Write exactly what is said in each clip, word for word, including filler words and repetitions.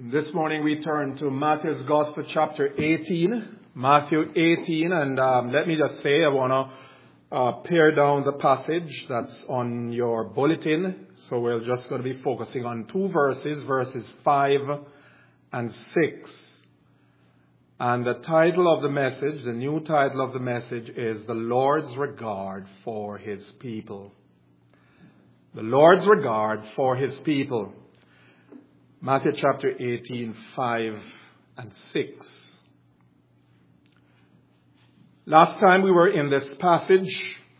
This morning we turn to Matthew's Gospel, chapter eighteen. Matthew eighteen, and um, let me just say, I want to uh, pare down the passage that's on your bulletin. So we're just going to be focusing on two verses, verses five and six. And the title of the message, the new title of the message is The Lord's Regard for His People. The Lord's Regard for His People. Matthew chapter eighteen, five and six. Last time we were in this passage,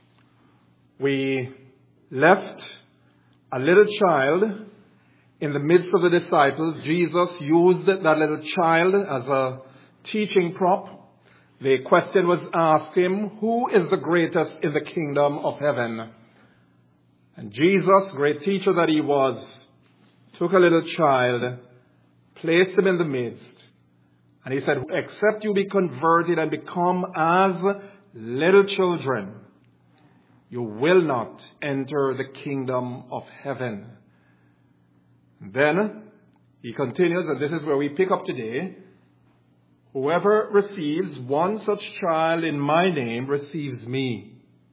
we left a little child in the midst of the disciples. Jesus used that little child as a teaching prop. The question was asked him, who is the greatest in the kingdom of heaven? And Jesus, great teacher that he was, took a little child, placed him in the midst, and he said, except you be converted and become as little children, you will not enter the kingdom of heaven. And then he continues, and this is where we pick up today. Whoever receives one such child in my name receives me.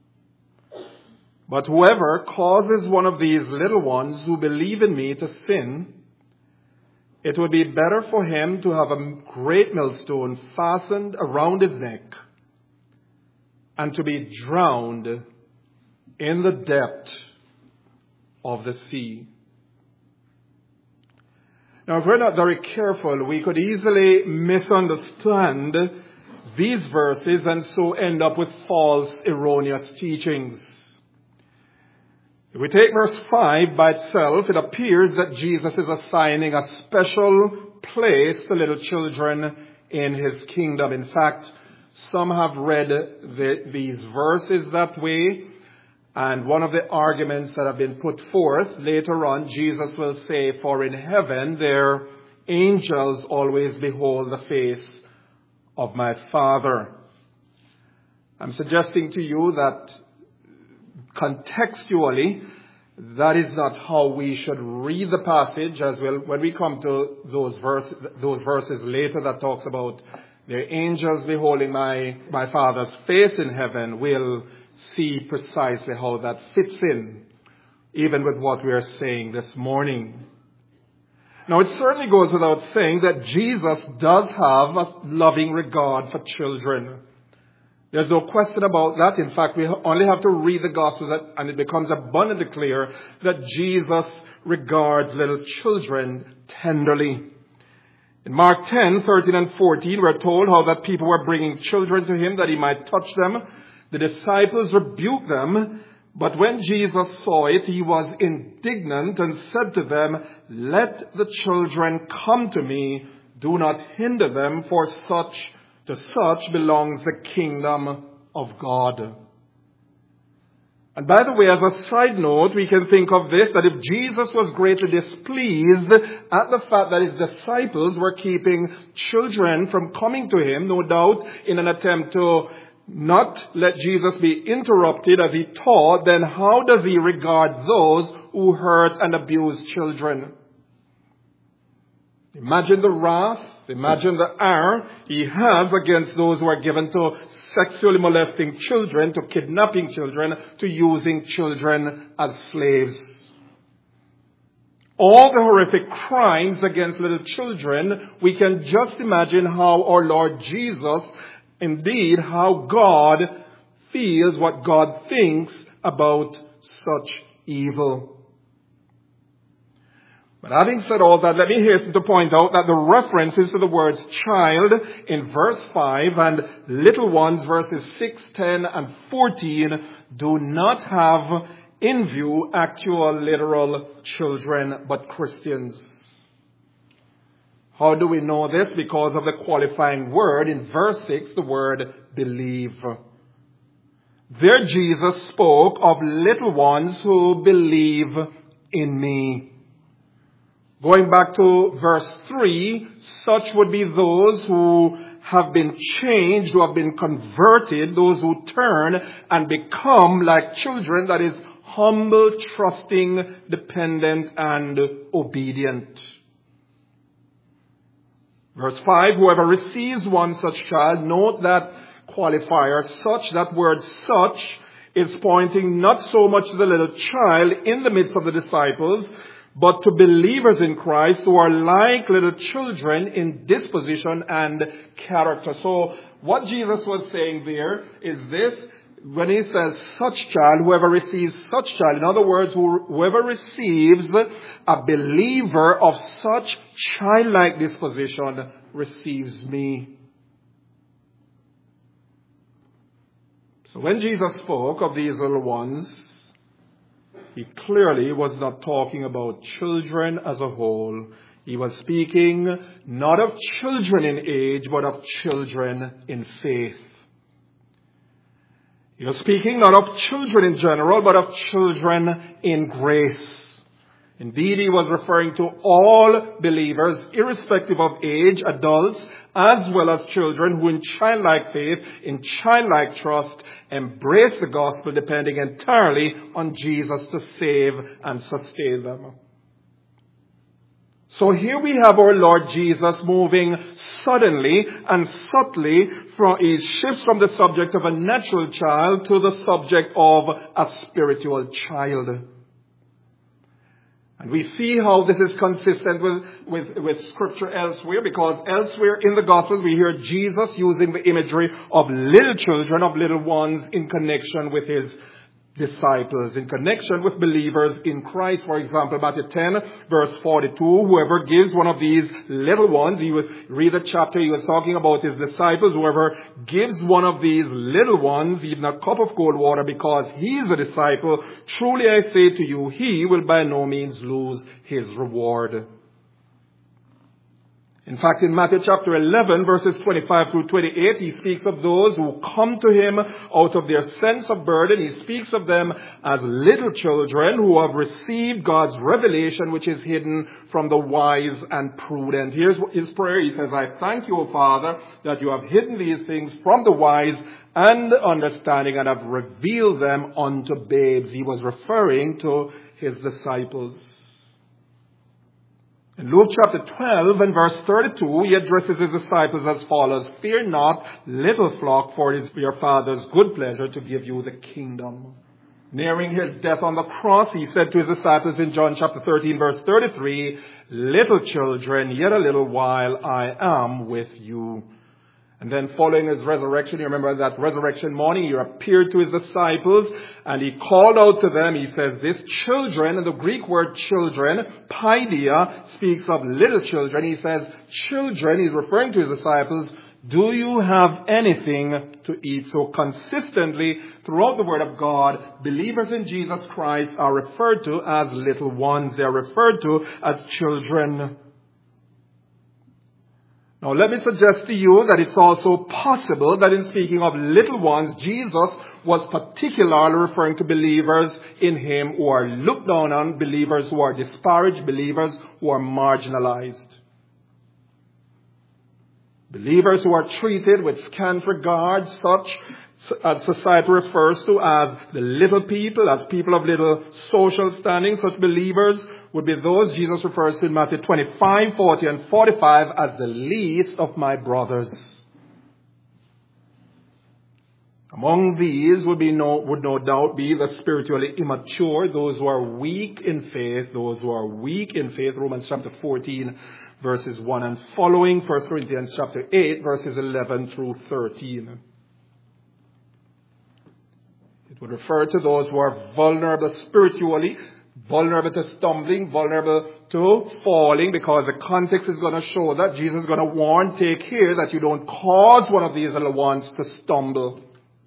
But whoever causes one of these little ones who believe in me to sin, it would be better for him to have a great millstone fastened around his neck and to be drowned in the depth of the sea. Now, if we're not very careful, we could easily misunderstand these verses and so end up with false, erroneous teachings. If we take verse five by itself, it appears that Jesus is assigning a special place to little children in his kingdom. In fact, some have read the, these verses that way. And one of the arguments that have been put forth later on, Jesus will say, for in heaven their angels always behold the face of my Father. I'm suggesting to you that contextually, that is not how we should read the passage, as well when we come to those verses, those verses later that talks about their angels beholding my, my Father's face in heaven. We'll see precisely how that fits in, even with what we are saying this morning. Now, it certainly goes without saying that Jesus does have a loving regard for children. There's no question about that. In fact, we only have to read the Gospels and it becomes abundantly clear that Jesus regards little children tenderly. In Mark ten, thirteen and fourteen, we're told how that people were bringing children to him that he might touch them. The disciples rebuked them, but when Jesus saw it, he was indignant and said to them, let the children come to me. Do not hinder them, for such to such belongs the kingdom of God. And by the way, as a side note, we can think of this, that if Jesus was greatly displeased at the fact that his disciples were keeping children from coming to him, no doubt in an attempt to not let Jesus be interrupted as he taught, then how does he regard those who hurt and abuse children? Imagine the wrath, imagine the ire he has against those who are given to sexually molesting children, to kidnapping children, to using children as slaves. All the horrific crimes against little children, we can just imagine how our Lord Jesus, indeed, how God feels, what God thinks about such evil. But having said all that, let me hasten to point out that the references to the words child in verse five and little ones verses six, ten, and fourteen do not have in view actual literal children, but Christians. How do we know this? Because of the qualifying word in verse six, the word believe. There Jesus spoke of little ones who believe in me. Going back to verse three, such would be those who have been changed, who have been converted, those who turn and become like children, that is, humble, trusting, dependent, and obedient. Verse five, whoever receives one such child, note that qualifier, such, that word such, is pointing not so much to the little child in the midst of the disciples, but to believers in Christ who are like little children in disposition and character. So what Jesus was saying there is this: when he says such child, whoever receives such child, in other words, whoever receives a believer of such childlike disposition receives me. So when Jesus spoke of these little ones, he clearly was not talking about children as a whole. He was speaking not of children in age, but of children in faith. He was speaking not of children in general, but of children in grace. Indeed, he was referring to all believers, irrespective of age, adults, as well as children who in childlike faith, in childlike trust, embrace the gospel, depending entirely on Jesus to save and sustain them. So here we have our Lord Jesus moving suddenly and subtly from, he shifts from the subject of a natural child to the subject of a spiritual child. And we see how this is consistent with, with, with scripture elsewhere, because elsewhere in the Gospels we hear Jesus using the imagery of little children, of little ones, in connection with his disciples, in connection with believers in Christ. For example, Matthew ten, verse forty-two, whoever gives one of these little ones, you read the chapter, he was talking about his disciples, whoever gives one of these little ones even a cup of cold water because he is a disciple, truly I say to you, he will by no means lose his reward. In fact, in Matthew chapter eleven, verses twenty-five through twenty-eight, he speaks of those who come to him out of their sense of burden. He speaks of them as little children who have received God's revelation, which is hidden from the wise and prudent. Here's his prayer. He says, I thank you, O Father, that you have hidden these things from the wise and understanding and have revealed them unto babes. He was referring to his disciples. In Luke chapter twelve and verse thirty-two, he addresses his disciples as follows: fear not, little flock, for it is your Father's good pleasure to give you the kingdom. Nearing his death on the cross, he said to his disciples in John chapter thirteen, verse thirty-three, little children, yet a little while I am with you. And then following his resurrection, you remember that resurrection morning, he appeared to his disciples and he called out to them. He says, this children, and the Greek word children, paidia, speaks of little children. He says, children, he's referring to his disciples, do you have anything to eat? So consistently throughout the Word of God, believers in Jesus Christ are referred to as little ones. They are referred to as children. Now let me suggest to you that it's also possible that in speaking of little ones, Jesus was particularly referring to believers in him who are looked down on, believers who are disparaged, believers who are marginalized. Believers who are treated with scant regard, such as society refers to as the little people, as people of little social standing. Such believers would be those Jesus refers to in Matthew twenty-five, forty, and forty-five as the least of my brothers. Among these would be no, would no doubt be the spiritually immature, those who are weak in faith, those who are weak in faith. Romans chapter fourteen, verses one and following. First Corinthians chapter eight, verses eleven through thirteen. It would refer to those who are vulnerable spiritually, vulnerable to stumbling, vulnerable to falling, because the context is going to show that Jesus is going to warn, take care that you don't cause one of these little ones to stumble.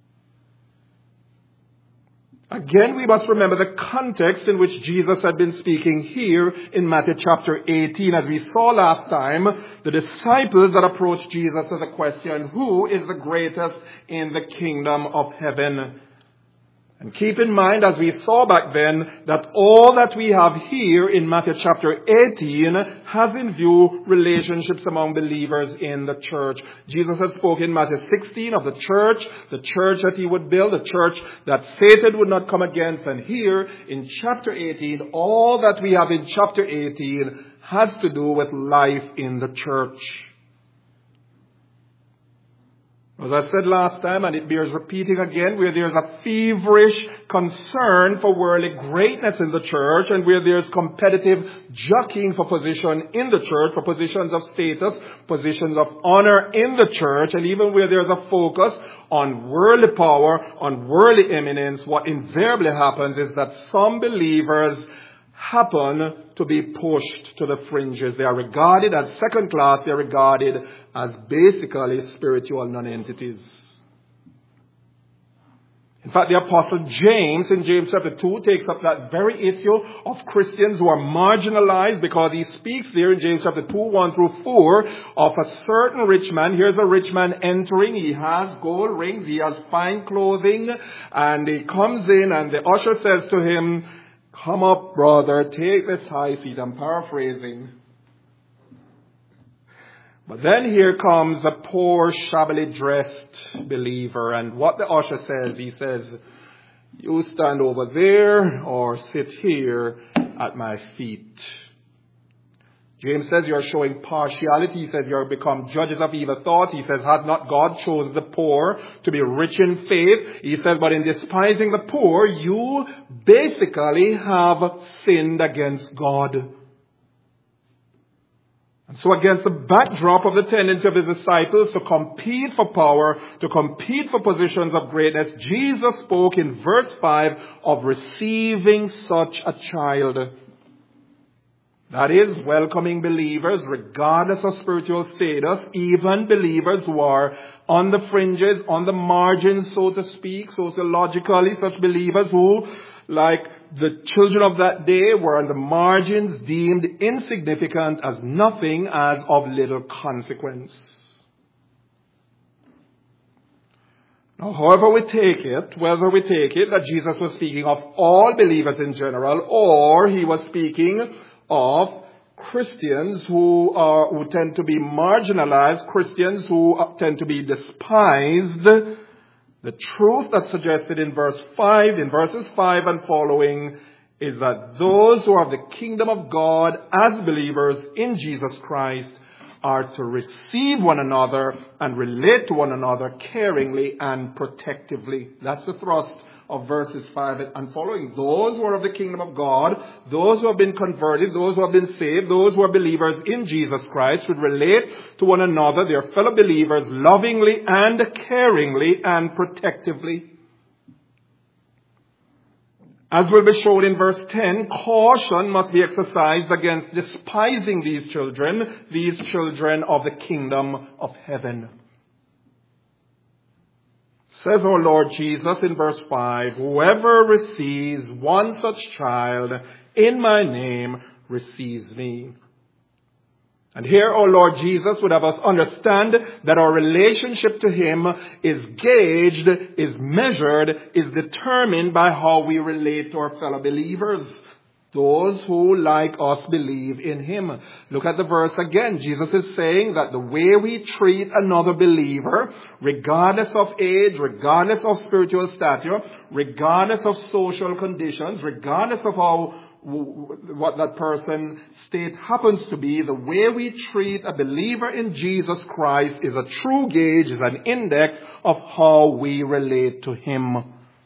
Again, we must remember the context in which Jesus had been speaking here in Matthew chapter eighteen. As we saw last time, the disciples that approached Jesus with a question, who is the greatest in the kingdom of heaven? And keep in mind, as we saw back then, that all that we have here in Matthew chapter eighteen has in view relationships among believers in the church. Jesus had spoken in Matthew sixteen of the church, the church that he would build, the church that Satan would not come against. And here in chapter eighteen, all that we have in chapter eighteen has to do with life in the church. As I said last time, and it bears repeating again, where there's a feverish concern for worldly greatness in the church, and where there's competitive jockeying for position in the church, for positions of status, positions of honor in the church, and even where there's a focus on worldly power, on worldly eminence, what invariably happens is that some believers happen to be pushed to the fringes. They are regarded as second class. They are regarded as basically spiritual non-entities. In fact, the Apostle James in James chapter two takes up that very issue of Christians who are marginalized, because he speaks there in James chapter two, one through four, of a certain rich man. Here's a rich man entering. He has gold rings. He has fine clothing. And he comes in and the usher says to him, "Come up, brother, take this high seat." I'm paraphrasing. But then here comes a poor, shabbily dressed believer. And what the usher says, he says, "You stand over there or sit here at my feet." James says you're showing partiality. He says you're become judges of evil thoughts. He says, "Had not God chosen the poor to be rich in faith?" He says, "But in despising the poor, you basically have sinned against God." And so against the backdrop of the tendency of his disciples to compete for power, to compete for positions of greatness, Jesus spoke in verse five of receiving such a child. That is, welcoming believers regardless of spiritual status, even believers who are on the fringes, on the margins, so to speak, sociologically, such believers who, like the children of that day, were on the margins, deemed insignificant, as nothing, as of little consequence. Now, however we take it, whether we take it that Jesus was speaking of all believers in general, or he was speaking of Christians who are, who tend to be marginalized, Christians who tend to be despised, the truth that's suggested in verse five, in verses five and following, is that those who are of the kingdom of God as believers in Jesus Christ are to receive one another and relate to one another caringly and protectively. That's the thrust of verses five and following. Those who are of the kingdom of God, those who have been converted, those who have been saved, those who are believers in Jesus Christ should relate to one another, their fellow believers, lovingly and caringly and protectively. As will be shown in verse ten, caution must be exercised against despising these children, these children of the kingdom of heaven. Says our Lord Jesus in verse five, "Whoever receives one such child in my name receives me." And here our Lord Jesus would have us understand that our relationship to him is gauged, is measured, is determined by how we relate to our fellow believers. Those who, like us, believe in him. Look at the verse again. Jesus is saying that the way we treat another believer, regardless of age, regardless of spiritual stature, regardless of social conditions, regardless of how what that person's state happens to be, the way we treat a believer in Jesus Christ is a true gauge, is an index of how we relate to him.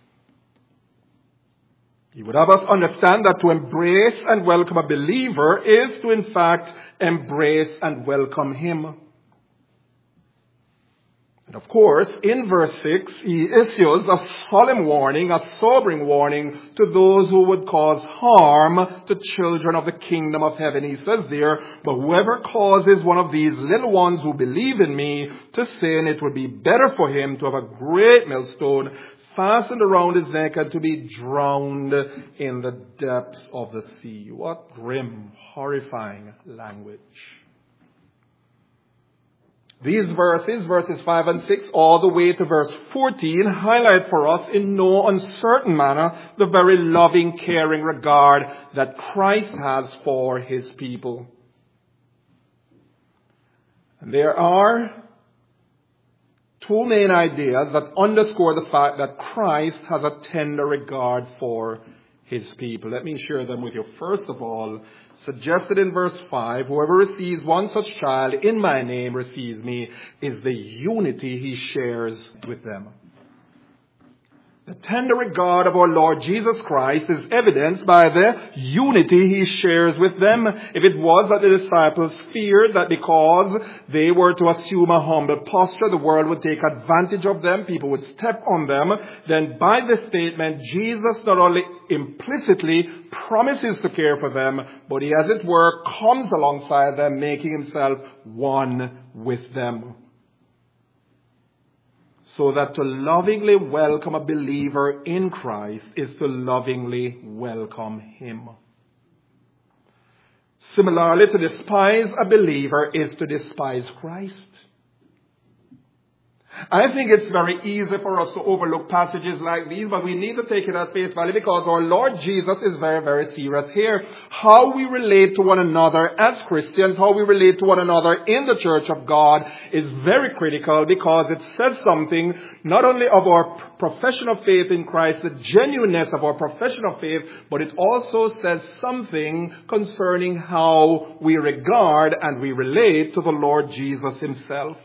He would have us understand that to embrace and welcome a believer is to, in fact, embrace and welcome him. And of course, in verse six, he issues a solemn warning, a sobering warning to those who would cause harm to children of the kingdom of heaven. He says there, "But whoever causes one of these little ones who believe in me to sin, it would be better for him to have a great millstone fastened around his neck and to be drowned in the depths of the sea." What grim, horrifying language. These verses, verses five and six, all the way to verse fourteen, highlight for us in no uncertain manner the very loving, caring regard that Christ has for his people. And there are two main ideas that underscore the fact that Christ has a tender regard for his people. Let me share them with you. First of all, suggested in verse five, whoever receives one such child in my name receives me, is the unity he shares with them. The tender regard of our Lord Jesus Christ is evidenced by the unity he shares with them. If it was that the disciples feared that because they were to assume a humble posture, the world would take advantage of them, people would step on them, then by this statement, Jesus not only implicitly promises to care for them, but he, as it were, comes alongside them, making himself one with them. So that to lovingly welcome a believer in Christ is to lovingly welcome him. Similarly, to despise a believer is to despise Christ. I think it's very easy for us to overlook passages like these, but we need to take it at face value because our Lord Jesus is very, very serious here. How we relate to one another as Christians, how we relate to one another in the church of God is very critical because it says something not only of our profession of faith in Christ, the genuineness of our profession of faith, but it also says something concerning how we regard and we relate to the Lord Jesus himself.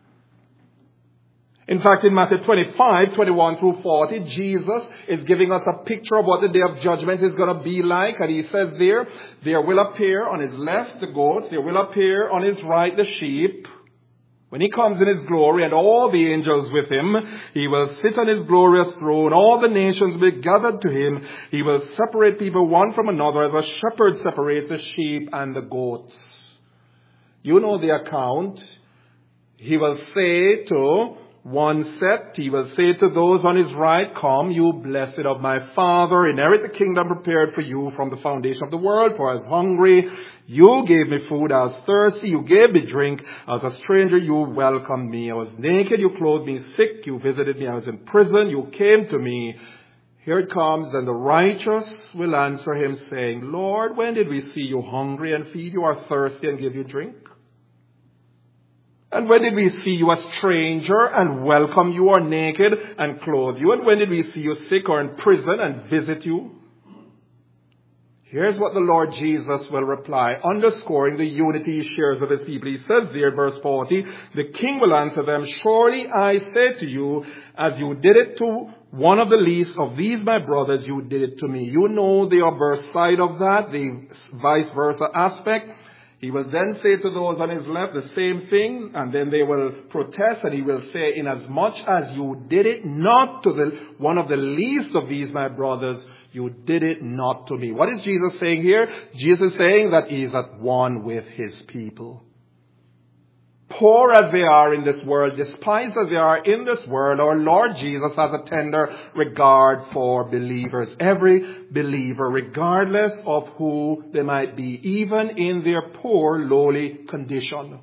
In fact, in Matthew twenty-five, twenty-one through forty, Jesus is giving us a picture of what the day of judgment is going to be like. And he says there, there will appear on his left the goats, there will appear on his right the sheep. When he comes in his glory and all the angels with him, he will sit on his glorious throne. All the nations will be gathered to him. He will separate people one from another as a shepherd separates the sheep and the goats. You know the account. He will say to one set, he will say to those on his right, come, you blessed of my Father, inherit the kingdom prepared for you from the foundation of the world. For I was hungry, you gave me food. I was thirsty, you gave me drink. I was a stranger, you welcomed me. I was naked, you clothed me. Sick, you visited me. I was in prison, you came to me. Here it comes, and the righteous will answer him, saying, Lord, when did we see you hungry and feed you, or thirsty and give you drink? And when did we see you a stranger and welcome you, or naked and clothe you? And when did we see you sick or in prison and visit you? Here's what the Lord Jesus will reply, underscoring the unity he shares with his people. He says there, verse forty, the king will answer them, surely I say to you, as you did it to one of the least of these my brothers, you did it to me. You know the obverse side of that, the vice versa aspect. He will then say to those on his left the same thing, and then they will protest, and he will say, inasmuch as you did it not to the one of the least of these my brothers, you did it not to me. What is Jesus saying here? Jesus is saying that he is at one with his people. Poor as they are in this world, despised as they are in this world, our Lord Jesus has a tender regard for believers. Every believer, regardless of who they might be, even in their poor, lowly condition.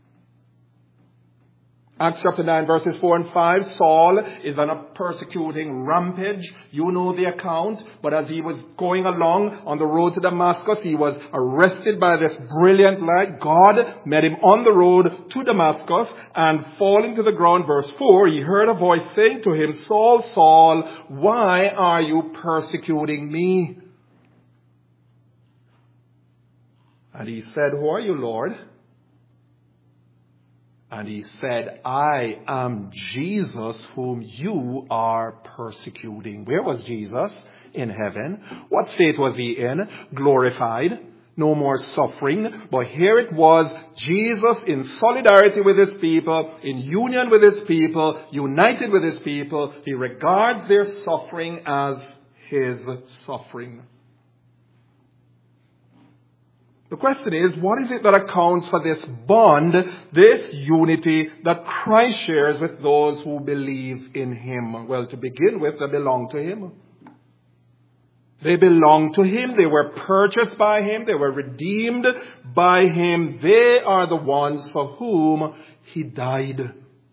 Acts chapter nine, verses four and five, Saul is on a persecuting rampage. You know the account. But as he was going along on the road to Damascus, he was arrested by this brilliant light. God met him on the road to Damascus, and falling to the ground, verse four, he heard a voice saying to him, Saul, Saul, why are you persecuting me? And he said, who are you, Lord? And he said, I am Jesus whom you are persecuting. Where was Jesus? In heaven. What state was he in? Glorified. No more suffering. But here it was, Jesus in solidarity with his people, in union with his people, united with his people. He regards their suffering as his suffering. The question is, what is it that accounts for this bond, this unity that Christ shares with those who believe in him? Well, to begin with, they belong to him. They belong to him. They were purchased by him. They were redeemed by him. They are the ones for whom he died.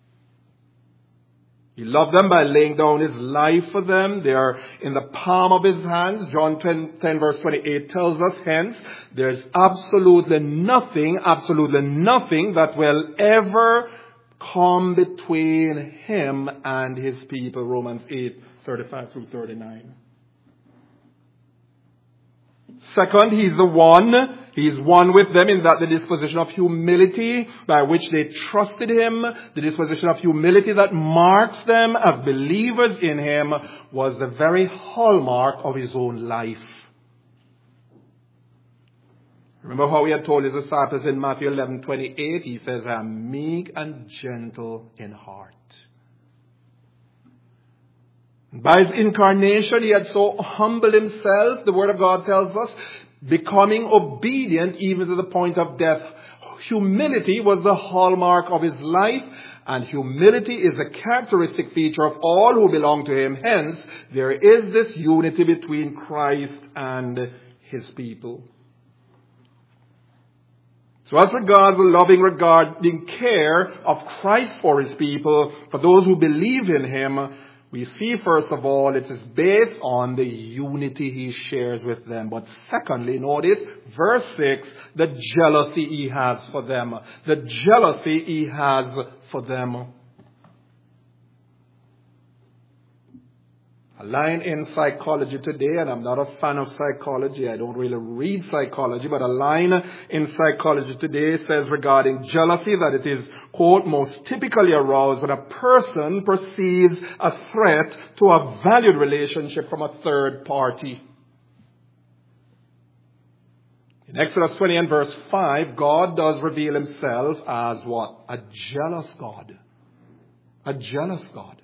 He loved them by laying down his life for them. They are in the palm of his hands. John ten, ten verse twenty-eight tells us, hence, there's absolutely nothing, absolutely nothing that will ever come between him and his people. Romans eight, thirty-five through thirty-nine. Second, he's the one. He's one with them in that the disposition of humility by which they trusted him, the disposition of humility that marks them as believers in him, was the very hallmark of his own life. Remember how he had told his disciples in Matthew eleven twenty-eight, he says, I am meek and gentle in heart. By his incarnation, he had so humbled himself, the Word of God tells us, becoming obedient even to the point of death. Humility was the hallmark of his life, and humility is a characteristic feature of all who belong to him. Hence, there is this unity between Christ and his people. So as regards the loving regarding care of Christ for his people, for those who believe in him, we see, first of all, it is based on the unity he shares with them. But secondly, notice, verse six, the jealousy he has for them. The jealousy he has for them. A line in psychology today, and I'm not a fan of psychology, I don't really read psychology, but a line in psychology today says regarding jealousy that it is, quote, most typically aroused when a person perceives a threat to a valued relationship from a third party. In Exodus twenty and verse five, God does reveal himself as what? A jealous God. A jealous God.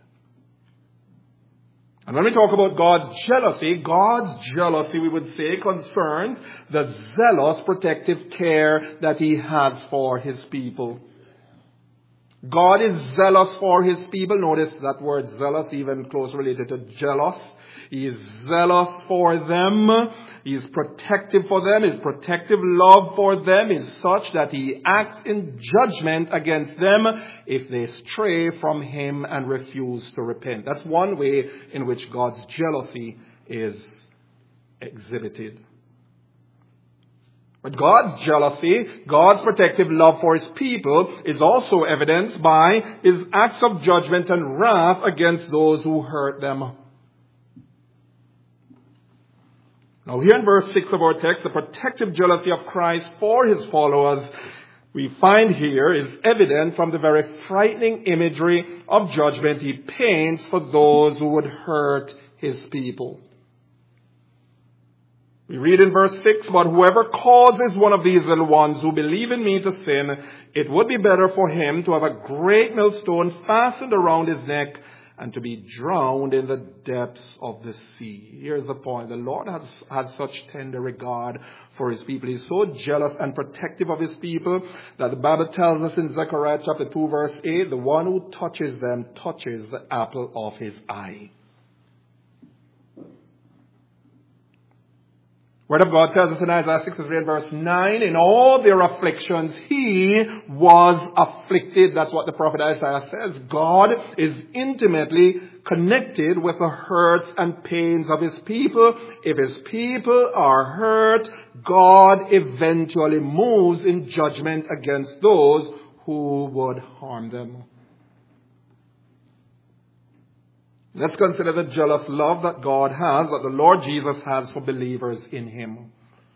And when we talk about God's jealousy, God's jealousy, we would say, concerns the zealous protective care that he has for his people. God is zealous for his people. Notice that word zealous, even closely related to jealous. He is zealous for them. He is protective for them. His protective love for them is such that he acts in judgment against them if they stray from him and refuse to repent. That's one way in which God's jealousy is exhibited. But God's jealousy, God's protective love for his people is also evidenced by his acts of judgment and wrath against those who hurt them. Now here in verse six of our text, the protective jealousy of Christ for his followers we find here is evident from the very frightening imagery of judgment he paints for those who would hurt his people. We read in verse six, but whoever causes one of these little ones who believe in me to sin, it would be better for him to have a great millstone fastened around his neck and to be drowned in the depths of the sea. Here's the point. The Lord has, has such tender regard for his people. He's so jealous and protective of his people that the Bible tells us in Zechariah chapter two verse eight, the one who touches them touches the apple of his eye. Word of God tells us in Isaiah sixty-three and verse nine, in all their afflictions, he was afflicted. That's what the prophet Isaiah says. God is intimately connected with the hurts and pains of his people. If his people are hurt, God eventually moves in judgment against those who would harm them. Let's consider the jealous love that God has, that the Lord Jesus has for believers in him.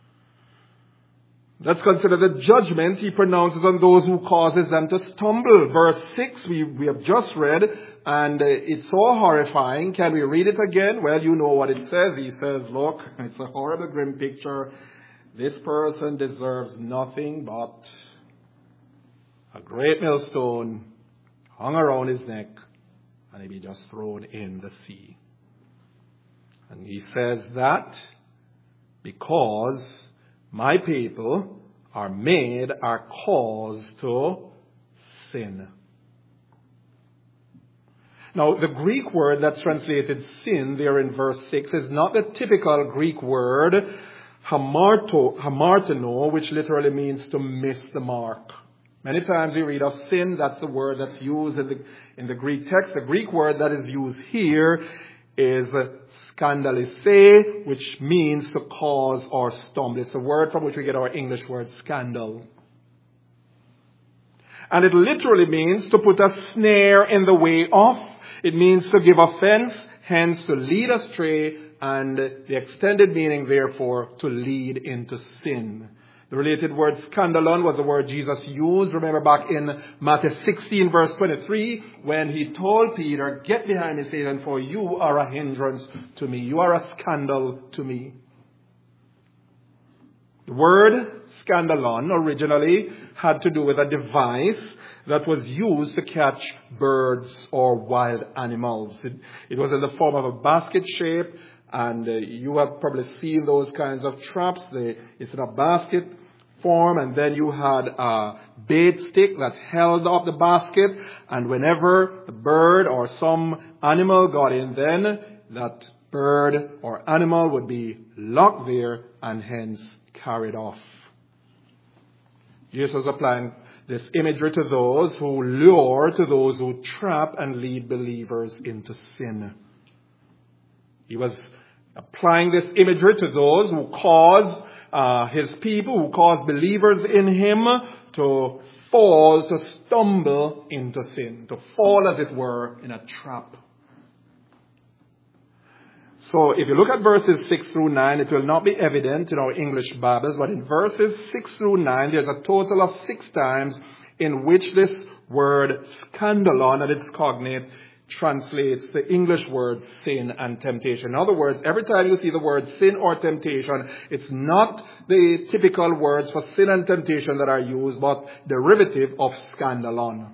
Let's consider the judgment he pronounces on those who causes them to stumble. Verse six we, we have just read, and uh, it's so horrifying. Can we read it again? Well, you know what it says. He says, look, it's a horrible, grim picture. This person deserves nothing but a great millstone hung around his neck, and he'd be just thrown in the sea. And he says that because my people are made, are caused to sin. Now, the Greek word that's translated sin there in verse six is not the typical Greek word hamarto, hamartano, which literally means to miss the mark. Many times we read of sin, that's the word that's used in the, in the Greek text. The Greek word that is used here is scandalise, which means to cause or stumble. It's the word from which we get our English word scandal. And it literally means to put a snare in the way of. It means to give offense, hence to lead astray and the extended meaning, therefore, to lead into sin. The related word scandalon was the word Jesus used. Remember back in Matthew sixteen, verse twenty-three, when he told Peter, "Get behind me, Satan, for you are a hindrance to me. You are a scandal to me." The word scandalon originally had to do with a device that was used to catch birds or wild animals. It, it was in the form of a basket shape, and uh, you have probably seen those kinds of traps. They, it's in a basket form, and then you had a bait stick that held up the basket, and whenever the bird or some animal got in, then that bird or animal would be locked there and hence carried off. Jesus was applying this imagery to those who lure, to those who trap and lead believers into sin. He was applying this imagery to those who cause uh, his people, who cause believers in him to fall, to stumble into sin, to fall, as it were, in a trap. So if you look at verses six through nine, it will not be evident in our English Bibles, but in verses six through nine, there's a total of six times in which this word scandalon and its cognate translates the English word sin and temptation. In other words, every time you see the word sin or temptation, it's not the typical words for sin and temptation that are used, but derivative of scandalon.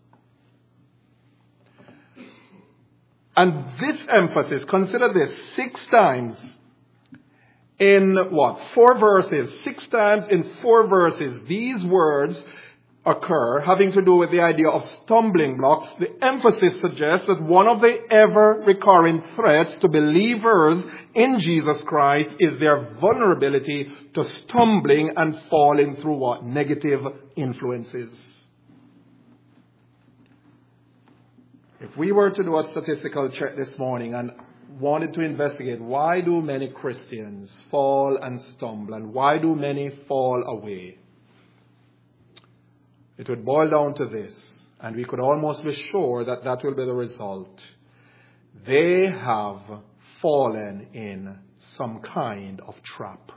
And this emphasis, consider this, six times in what? Four verses. Six times in four verses, these words occur having to do with the idea of stumbling blocks. The emphasis suggests that one of the ever-recurring threats to believers in Jesus Christ is their vulnerability to stumbling and falling through what? Negative influences. If we were to do a statistical check this morning and wanted to investigate why do many Christians fall and stumble and why do many fall away, it would boil down to this, and we could almost be sure that that will be the result. They have fallen in some kind of trap.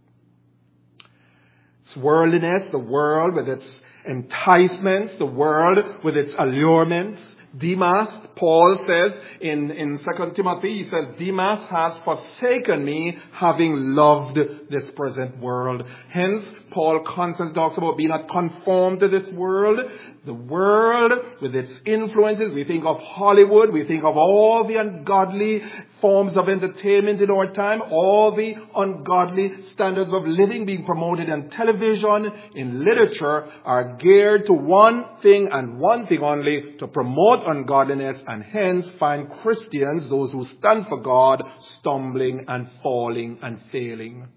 It's worldliness, the world with its enticements, the world with its allurements. Demas, Paul says in, in Second Timothy, he says, Demas has forsaken me, having loved this present world. Hence, Paul constantly talks about being not conformed to this world. The world with its influences. We think of Hollywood. We think of all the ungodly forms of entertainment in our time. All the ungodly standards of living being promoted in television, in literature, are geared to one thing and one thing only, to promote ungodliness, and hence find Christians, those who stand for God, stumbling and falling and failing.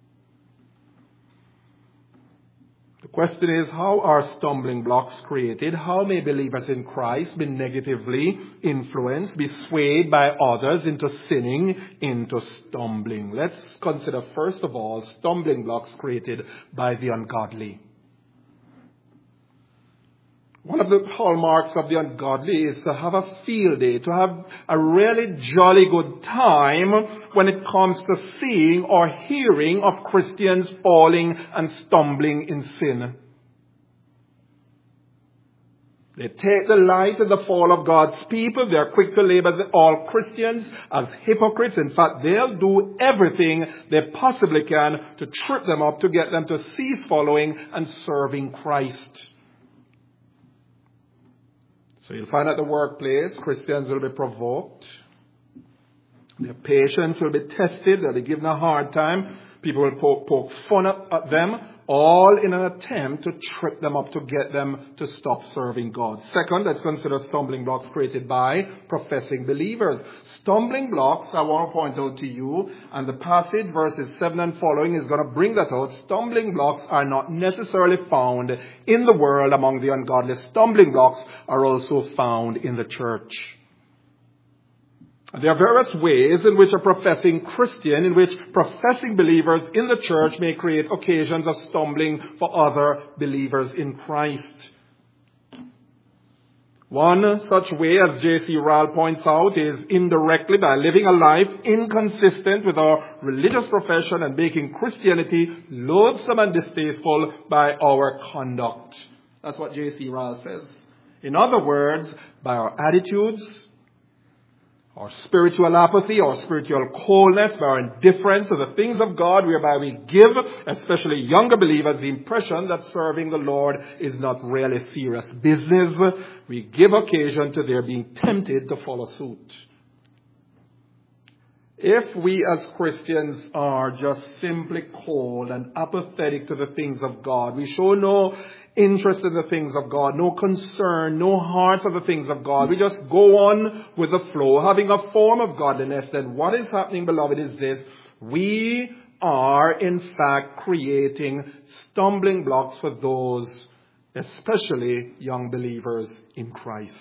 The question is, how are stumbling blocks created? How may believers in Christ be negatively influenced, be swayed by others into sinning, into stumbling? Let's consider, first of all, stumbling blocks created by the ungodly. One of the hallmarks of the ungodly is to have a field day, to have a really jolly good time when it comes to seeing or hearing of Christians falling and stumbling in sin. They take delight in the fall of God's people. They are quick to label all Christians as hypocrites. In fact, they'll do everything they possibly can to trip them up, to get them to cease following and serving Christ. So you'll find at the workplace, Christians will be provoked. Their patience will be tested. They'll be given a hard time. People will poke, poke fun at, at them, all in an attempt to trip them up, to get them to stop serving God. Second, let's consider stumbling blocks created by professing believers. Stumbling blocks, I want to point out to you, and the passage, verses seven and following, is going to bring that out. Stumbling blocks are not necessarily found in the world among the ungodly. Stumbling blocks are also found in the church. There are various ways in which a professing Christian, in which professing believers in the church may create occasions of stumbling for other believers in Christ. One such way, as J C Ryle points out, is indirectly by living a life inconsistent with our religious profession and making Christianity loathsome and distasteful by our conduct. That's what J C Ryle says. In other words, by our attitudes, our spiritual apathy, our spiritual coldness, by our indifference to the things of God, whereby we give, especially younger believers, the impression that serving the Lord is not really serious business. We give occasion to their being tempted to follow suit. If we as Christians are just simply cold and apathetic to the things of God, we show no interest in the things of God, no concern, no heart for the things of God, we just go on with the flow, having a form of godliness, then what is happening, beloved, is this: we are in fact creating stumbling blocks for those, especially young believers in Christ.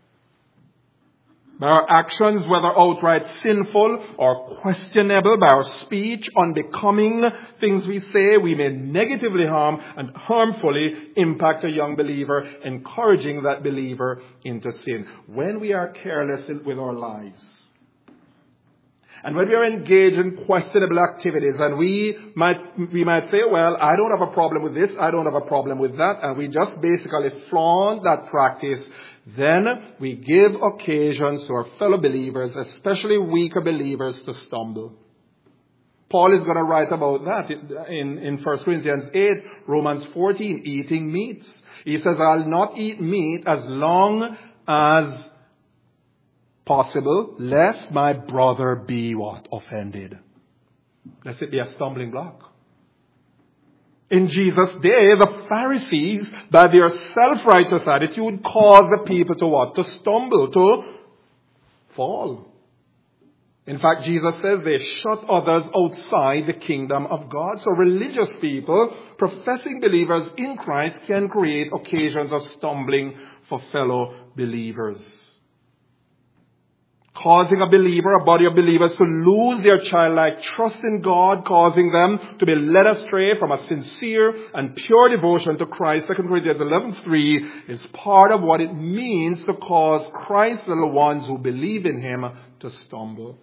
By our actions, whether outright sinful or questionable, by our speech, unbecoming things we say, we may negatively harm and harmfully impact a young believer, encouraging that believer into sin. When we are careless with our lives, and when we are engaged in questionable activities, and we might we might say, well, I don't have a problem with this, I don't have a problem with that, and we just basically flaunt that practice, then we give occasions to our fellow believers, especially weaker believers, to stumble. Paul is going to write about that in, in First Corinthians eight, Romans fourteen, eating meats. He says, I'll not eat meat as long as possible, lest my brother be what? Offended. Lest it be a stumbling block. In Jesus' day, the Pharisees, by their self-righteous attitude, caused the people to what? To stumble, to fall. In fact, Jesus says they shut others outside the kingdom of God. So religious people, professing believers in Christ, can create occasions of stumbling for fellow believers, causing a believer, a body of believers, to lose their childlike trust in God, causing them to be led astray from a sincere and pure devotion to Christ. Second Corinthians eleven three is part of what it means to cause Christ's little ones who believe in Him to stumble.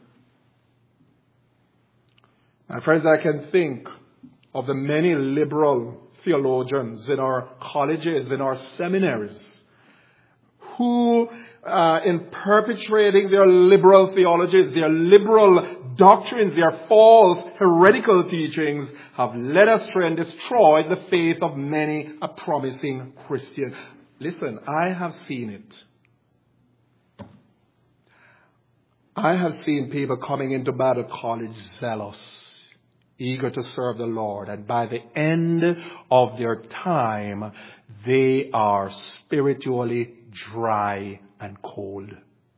My friends, I can think of the many liberal theologians in our colleges, in our seminaries, who Uh, in perpetrating their liberal theologies, their liberal doctrines, their false heretical teachings, have led astray and destroyed the faith of many a promising Christian. Listen, I have seen it. I have seen people coming into Bible college zealous, eager to serve the Lord, and by the end of their time, they are spiritually dry and cold.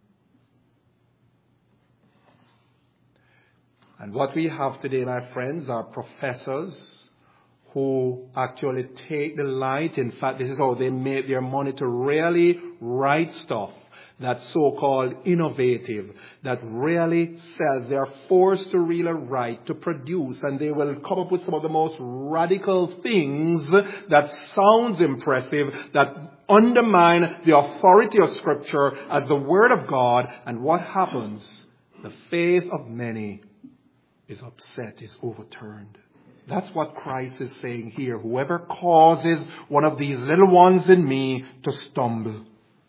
And what we have today, my friends, are professors who actually take delight. In fact, this is how they make their money, to really write stuff that's so-called innovative, that really sells. They are forced to really write, to produce, and they will come up with some of the most radical things that sounds impressive, that undermine the authority of Scripture as the Word of God. And what happens? The faith of many is upset, is overturned. That's what Christ is saying here. Whoever causes one of these little ones in me to stumble.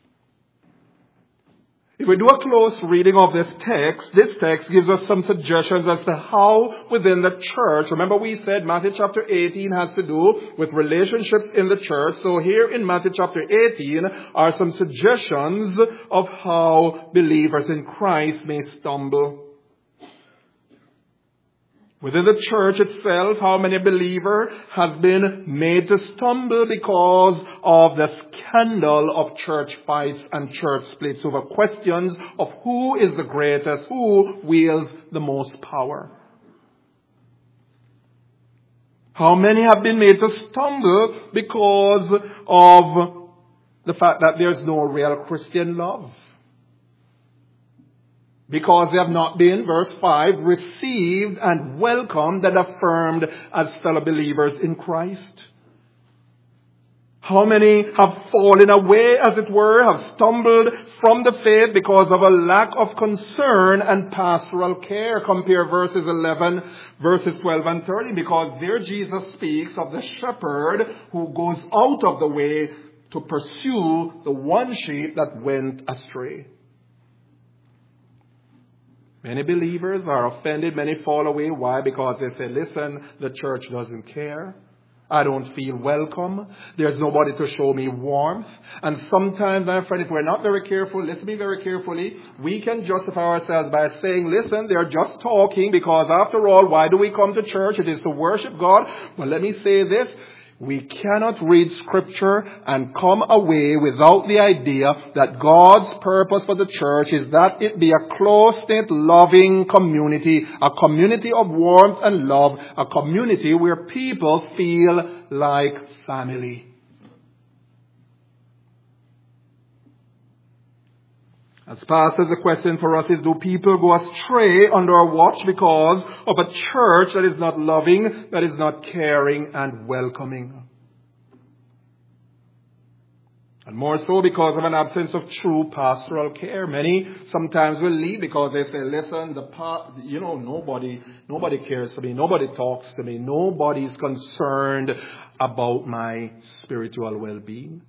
If we do a close reading of this text, this text gives us some suggestions as to how within the church, remember we said Matthew chapter eighteen has to do with relationships in the church. So here in Matthew chapter eighteen are some suggestions of how believers in Christ may stumble. Within the church itself, how many believer has been made to stumble because of the scandal of church fights and church splits over questions of who is the greatest, who wields the most power. How many have been made to stumble because of the fact that there's no real Christian love? Because they have not been, verse five, received and welcomed and affirmed as fellow believers in Christ. How many have fallen away, as it were, have stumbled from the faith because of a lack of concern and pastoral care? Compare verses eleven, verses twelve and thirteen, because there Jesus speaks of the shepherd who goes out of the way to pursue the one sheep that went astray. Many believers are offended. Many fall away. Why? Because they say, listen, the church doesn't care. I don't feel welcome. There's nobody to show me warmth. And sometimes, my friend, if we're not very careful, listen to me very carefully, we can justify ourselves by saying, listen, they're just talking because after all, why do we come to church? It is to worship God. Well, let me say this. We cannot read Scripture and come away without the idea that God's purpose for the church is that it be a close-knit, loving community, a community of warmth and love, a community where people feel like family. As pastors, the question for us is, do people go astray under our watch because of a church that is not loving, that is not caring and welcoming? And more so because of an absence of true pastoral care. Many sometimes will leave because they say, listen, the pa- you know, nobody, nobody cares for me. Nobody talks to me. Nobody's concerned about my spiritual well-being.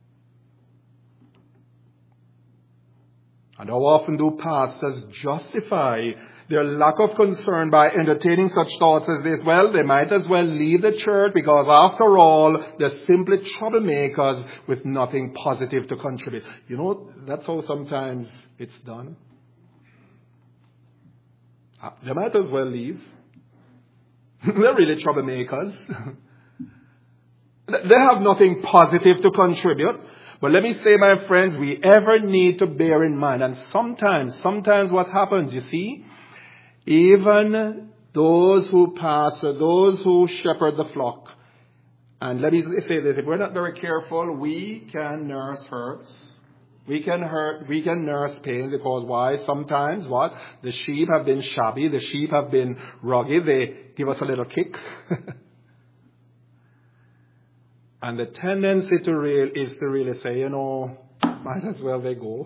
And how often do pastors justify their lack of concern by entertaining such thoughts as this? Well, they might as well leave the church because after all, they're simply troublemakers with nothing positive to contribute. You know, that's how sometimes it's done. They might as well leave. They're really troublemakers. They have nothing positive to contribute. But let me say, my friends, we ever need to bear in mind, and sometimes, sometimes what happens, you see, even those who pastor, those who shepherd the flock, and let me say this, if we're not very careful, we can nurse hurts. We can hurt, we can nurse pain because why? Sometimes what? The sheep have been shabby, the sheep have been rugged, they give us a little kick. And the tendency to real is to really say, you know, might as well they go.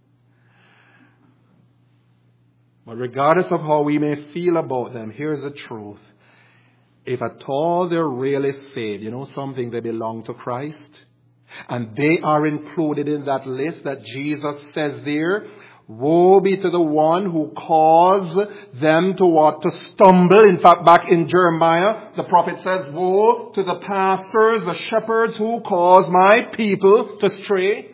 But regardless of how we may feel about them, here's the truth. If at all they're really saved, you know something, they belong to Christ. And they are included in that list that Jesus says there. Woe be to the one who caused them to what? To stumble. In fact, back in Jeremiah, the prophet says, woe to the pastors, the shepherds who cause my people to stray.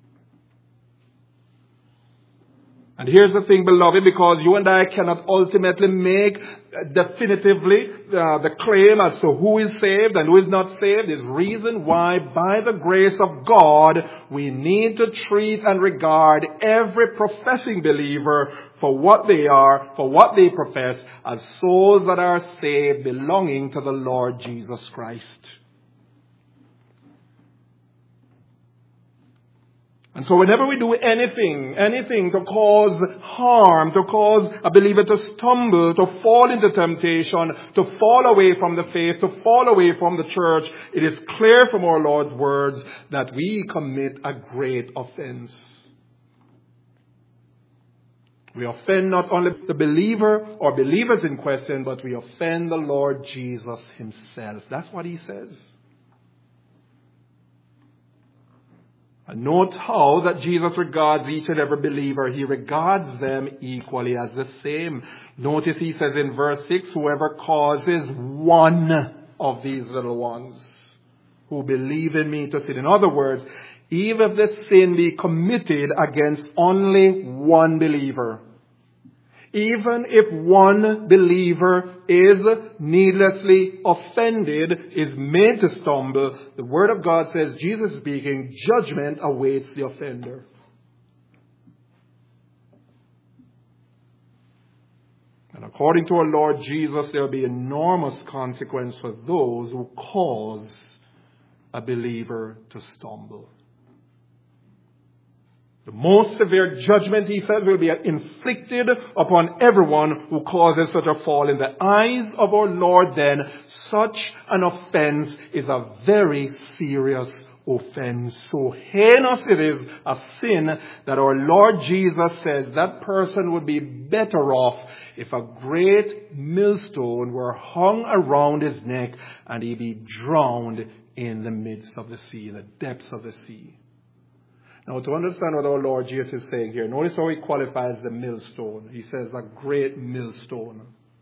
And here's the thing, beloved, because you and I cannot ultimately make definitively uh, the claim as to who is saved and who is not saved, is reason why, by the grace of God, we need to treat and regard every professing believer for what they are, for what they profess, as souls that are saved belonging to the Lord Jesus Christ. And so whenever we do anything, anything to cause harm, to cause a believer to stumble, to fall into temptation, to fall away from the faith, to fall away from the church, it is clear from our Lord's words that we commit a great offense. We offend not only the believer or believers in question, but we offend the Lord Jesus himself. That's what he says. And note how that Jesus regards each and every believer. He regards them equally as the same. Notice he says in verse six, whoever causes one of these little ones who believe in me to sin. In other words, even if the sin be committed against only one believer, even if one believer is needlessly offended, is made to stumble, the Word of God says, Jesus speaking, judgment awaits the offender. And according to our Lord Jesus, there will be enormous consequence for those who cause a believer to stumble. The most severe judgment, he says, will be inflicted upon everyone who causes such a fall. In the eyes of our Lord, then, such an offense is a very serious offense. So heinous it is a sin that our Lord Jesus says that person would be better off if a great millstone were hung around his neck and he be drowned in the midst of the sea, in the depths of the sea. Now, to understand what our Lord Jesus is saying here, notice how he qualifies the millstone. He says a great millstone.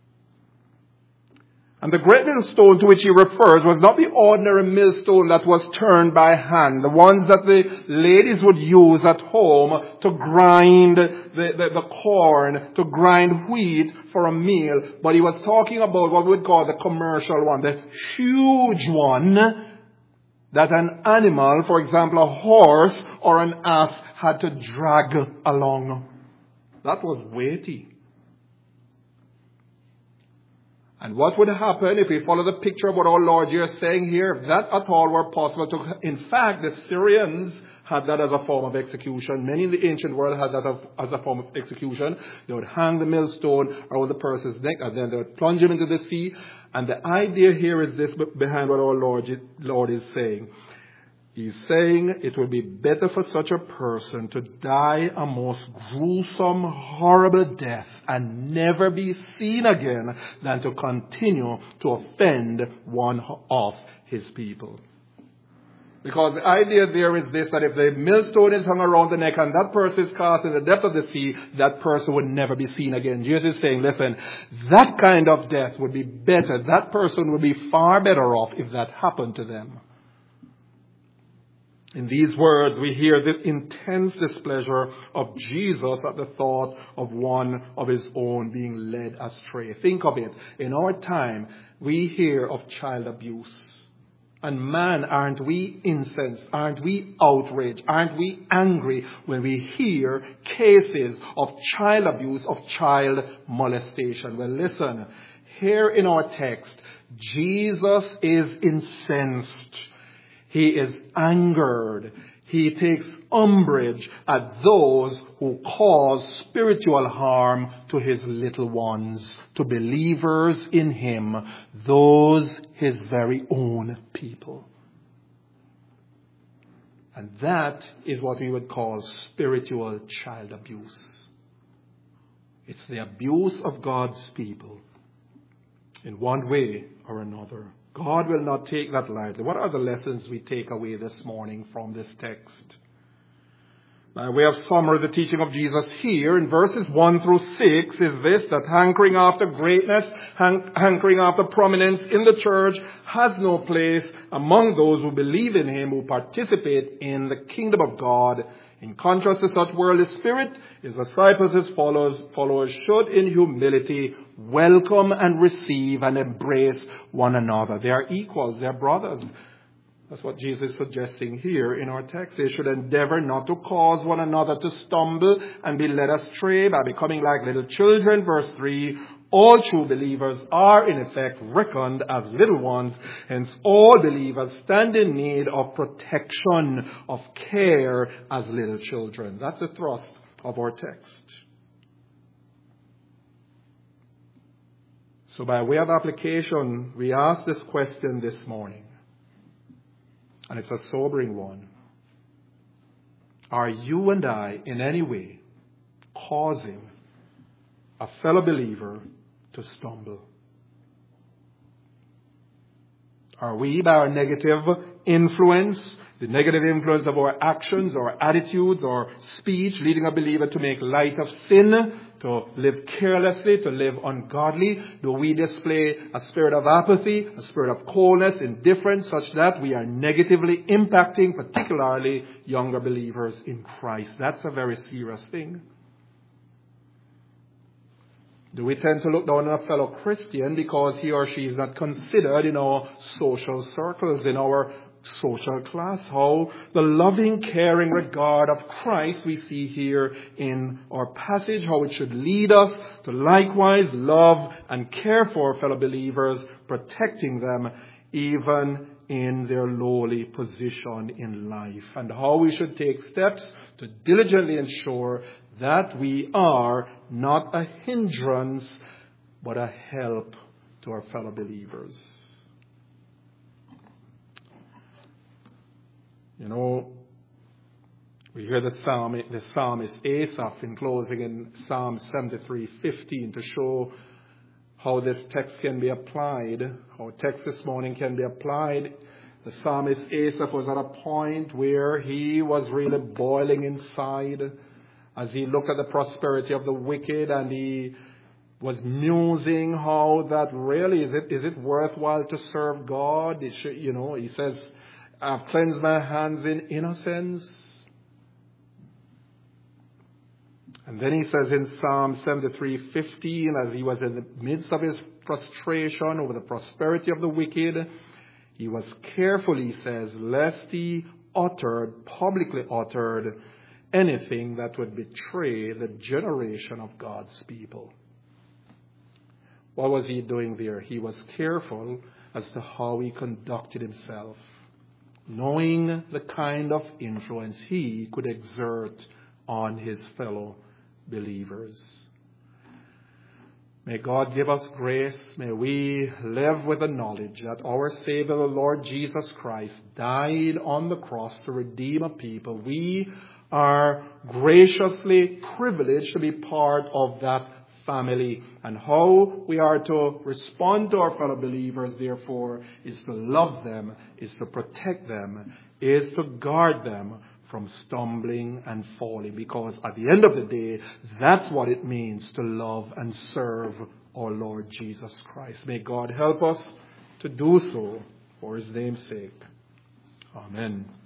And the great millstone to which he refers was not the ordinary millstone that was turned by hand, the ones that the ladies would use at home to grind the, the, the corn, to grind wheat for a meal. But he was talking about what we would call the commercial one, the huge one that an animal, for example a horse or an ass, had to drag along. That was weighty. And what would happen if we follow the picture of what our Lord here is saying here, if that at all were possible to, in fact, the Syrians had that as a form of execution. Many in the ancient world had that as a form of execution. They would hang the millstone around the person's neck and then they would plunge him into the sea. And the idea here is this behind what our Lord, Lord is saying. He's saying it would be better for such a person to die a most gruesome, horrible death and never be seen again than to continue to offend one of his people. Because the idea there is this, that if the millstone is hung around the neck and that person is cast in the depth of the sea, that person would never be seen again. Jesus is saying, listen, that kind of death would be better. That person would be far better off if that happened to them. In these words, we hear the intense displeasure of Jesus at the thought of one of his own being led astray. Think of it. In our time, we hear of child abuse. And man, aren't we incensed? Aren't we outraged? Aren't we angry when we hear cases of child abuse, of child molestation? Well, listen, here in our text, Jesus is incensed. He is angered. He takes umbrage at those who cause spiritual harm to his little ones, to believers in him, those his very own people. And that is what we would call spiritual child abuse. It's the abuse of God's people in one way or another. God will not take that lightly. What are the lessons we take away this morning from this text? By way of summary, the teaching of Jesus here in verses one through six is this, that hankering after greatness, hank- hankering after prominence in the church has no place among those who believe in him, who participate in the kingdom of God. In contrast to such worldly spirit, his disciples, his followers, followers should in humility welcome and receive and embrace one another. They are equals, they are brothers. That's what Jesus is suggesting here in our text. They should endeavor not to cause one another to stumble and be led astray by becoming like little children. Verse three, all true believers are in effect reckoned as little ones. Hence all believers stand in need of protection, of care as little children. That's the thrust of our text. So by way of application, we ask this question this morning. And it's a sobering one. Are you and I in any way causing a fellow believer to stumble? Are we, by our negative influence, the negative influence of our actions, our attitudes, our speech, leading a believer to make light of sin, to live carelessly, to live ungodly? Do we display a spirit of apathy, a spirit of coldness, indifference, such that we are negatively impacting particularly younger believers in Christ? That's a very serious thing. Do we tend to look down on a fellow Christian because he or she is not considered in our social circles, in our social class? How the loving, caring regard of Christ we see here in our passage, how it should lead us to likewise love and care for fellow believers, protecting them even in their lowly position in life, and how we should take steps to diligently ensure that we are not a hindrance but a help to our fellow believers. You know, we hear the, psalm, the psalmist Asaph in closing in Psalm seventy-three fifteen to show how this text can be applied, how text this morning can be applied. The psalmist Asaph was at a point where he was really boiling inside as he looked at the prosperity of the wicked, and he was musing how that really, is it, is it worthwhile to serve God? It should, you know, he says, I've cleansed my hands in innocence. And then he says in Psalm seventy-three fifteen, as he was in the midst of his frustration over the prosperity of the wicked, he was careful, he says, lest he uttered, publicly uttered, anything that would betray the generation of God's people. What was he doing there? He was careful as to how he conducted himself, knowing the kind of influence he could exert on his fellow believers. May God give us grace. May we live with the knowledge that our Savior, the Lord Jesus Christ, died on the cross to redeem a people. We are graciously privileged to be part of that family. And how we are to respond to our fellow believers, therefore, is to love them, is to protect them, is to guard them from stumbling and falling. Because at the end of the day, that's what it means to love and serve our Lord Jesus Christ. May God help us to do so for his name's sake. Amen.